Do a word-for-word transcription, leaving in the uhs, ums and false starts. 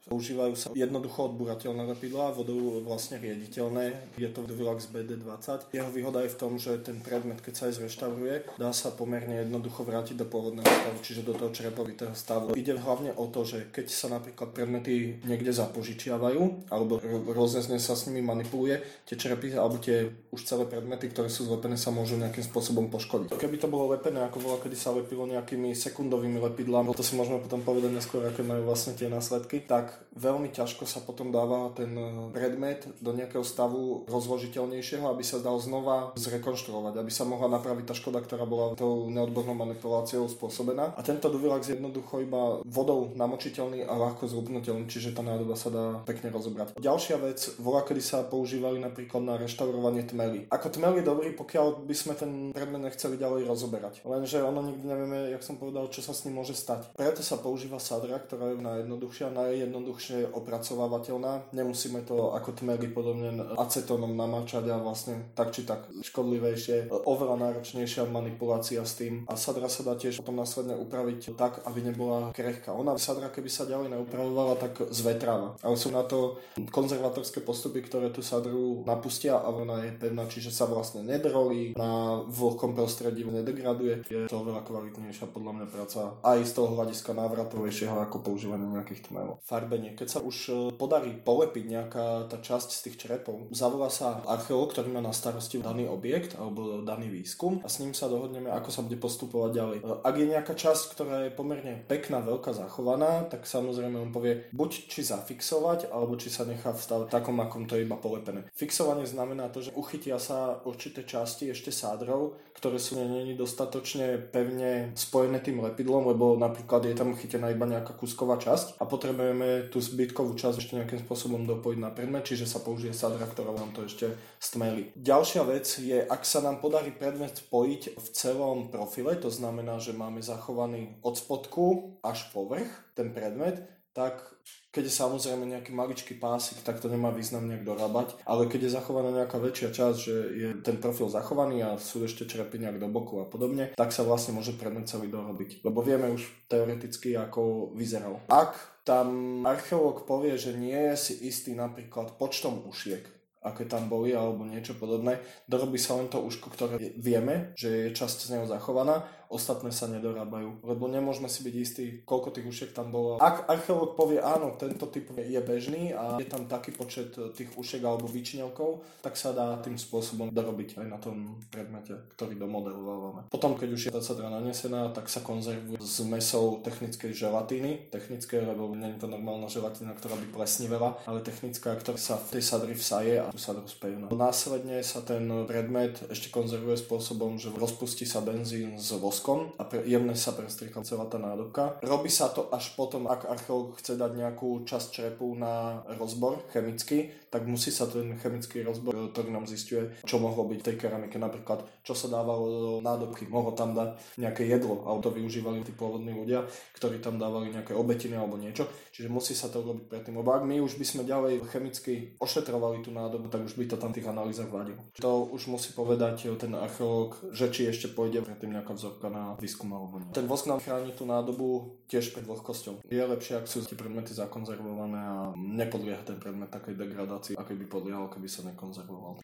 Používajú sa jednoducho odburateľné lepidlá, vodou vlastne riediteľné. Je to Dulux bé dé dvadsať. Jeho výhoda je v tom, že ten predmet, keď sa aj zreštauruje, dá sa pomerne jednoducho vrátiť do pôvodného stavu, čiže do toho črepovitého stavu. Ide hlavne o to, že keď sa napríklad predmety niekde zapožičiavajú, alebo rôzne sa s nimi manipuluje, tie črepy alebo tie už celé predmety, ktoré sú zlepené, sa môžu nejakým spôsobom poškodiť. Keby to bolo lepené, ako bolo, kedy sa lepilo nejakými sekundovými lepidlami, to si môžeme potom povedať neskôr, aké majú vlastne tie následky, tak veľmi ťažko sa potom dáva ten predmet do nejakého stavu rozložiteľnejšieho, aby sa dal znova zrekonštruovať, aby sa mohla napraviť tá škoda, ktorá bola tou neodbornou manipuláciou spôsobená. A tento Dulux je jednoducho iba vodou namočiteľný a ľahko zrúbnutelný, čiže tá nádoba sa dá pekne rozobrať. Ďalšia vec, voľa kedy sa používali napríklad na reštaurovanie tmely. Ako tmel je dobrý, pokiaľ by sme ten predmet nechceli ďalej rozoberať. Lenže ono nikdy nevieme, jak som povedal, čo sa s ním môže stať. Preto sa používa sadra, ktorá je najjednoduchšia, najjednoduchšie opracovávateľná. Nemusíme to ako tmely podobne acetónom namáčať a vlastne tak či tak škodlivejšie, oveľa náročnejšia manipulácia s tým. A sadra sa dá tiež potom následne upraviť tak, aby nebola krehká. Ona sadra, keby sa ďalej neupravovala, tak zvetráva. Ale sú na to konzervatorské postupy, ktoré tú sadru napustia a ona je pevná, čiže sa vlastne nedrolí, na vlhkom prostredí nedegraduje. Je to oveľa kvalitnejšia podľa mňa práca aj z toho hľadiska návratovejšieho ako používanie nejakých tmelov. Farbenie. Keď sa už podarí polepiť nejaká tá časť z tých črepov, zavolá sa archeológ, ktorý má na starosti daný objekt alebo daný výskum a s ním sa dohodneme, ako sa bude postupovať ďalej. Ak je nejaká časť, ktorá je pomerne pekná, veľká, zachovaná, tak samozrejme on povie buď či zafixovať, alebo či sa nechá v stave takom, akom to je iba polepené. Fixovanie znamená to, že uchytia sa určité časti ešte sádrov, ktoré sú není dostatočne pevne spojené tým lepidlom, lebo napríklad je tam chytená iba nejaká kúsková časť a potrebujeme tú zbytkovú časť ešte nejakým spôsobom dopojiť na predmet, čiže sa použije sádra, ktorá nám to ešte stmelí. Ďalšia vec je, ak sa nám podarí predmet spojiť v celom profile, to znamená, že máme zachovaný od spodku až po vrch ten predmet, tak keď je samozrejme nejaký maličký pásik, tak to nemá význam nejak dorábať, ale keď je zachovaná nejaká väčšia časť, že je ten profil zachovaný a sú ešte črepy nejak do boku a podobne, tak sa vlastne môže predmet celý dorobiť, lebo vieme už teoreticky, ako vyzeral. Ak tam archeológ povie, že nie je si istý napríklad počtom ušiek, aké tam boli alebo niečo podobné, dorobí sa len to uško, ktoré vieme, že je časť z neho zachovaná, ostatné sa nedorábajú, lebo nemôžeme si byť istí, koľko tých ušiek tam bolo. Ak archeológ povie áno, tento typ je bežný a je tam taký počet tých ušiek alebo výčinelkov, tak sa dá tým spôsobom dorobiť aj na tom predmete, ktorý domodelovávame. Potom, keď už je tá sadra nanesená, tak sa konzervuje s mesou technickej želatíny, technické, lebo nie je to normálna želatína, ktorá by plesnivela, ale technická, ktorá sa v tej sadri vsaje a tú sadru spevná. Následne sa ten predmet ešte konzervuje spôsobom, že rozpustí sa benzín s voskom a pre, jemne sa prestrieka celá tá nádobka. Robí sa to až potom, ak archeológ chce dať nejakú časť črepu na rozbor chemický, tak musí sa ten chemický rozbor, ktorý nám zisťuje, čo mohlo byť v tej keramike, napríklad čo sa dávalo do nádobky. Mohlo tam dať nejaké jedlo, alebo to využívali tí pôvodní ľudia, ktorí tam dávali nejaké obetiny alebo niečo. Čiže musí sa to robiť predtým. Lebo ak my už by sme ďalej chemicky ošetrovali tú nádobu, tak už by to tam v tých analýzach vadilo. To už musí povedať ten archeológ, že či ešte pôjde predtým nejaká vzorka na výskum alebo nie. Ten vosk nám chráni tú nádobu tiež pred vlhkosťou. Je lepšie, ak sú tie predmety zakonzervované a nepodlieha ten predmet takej degradácii, akej by podliehal, keby sa nekonzervoval.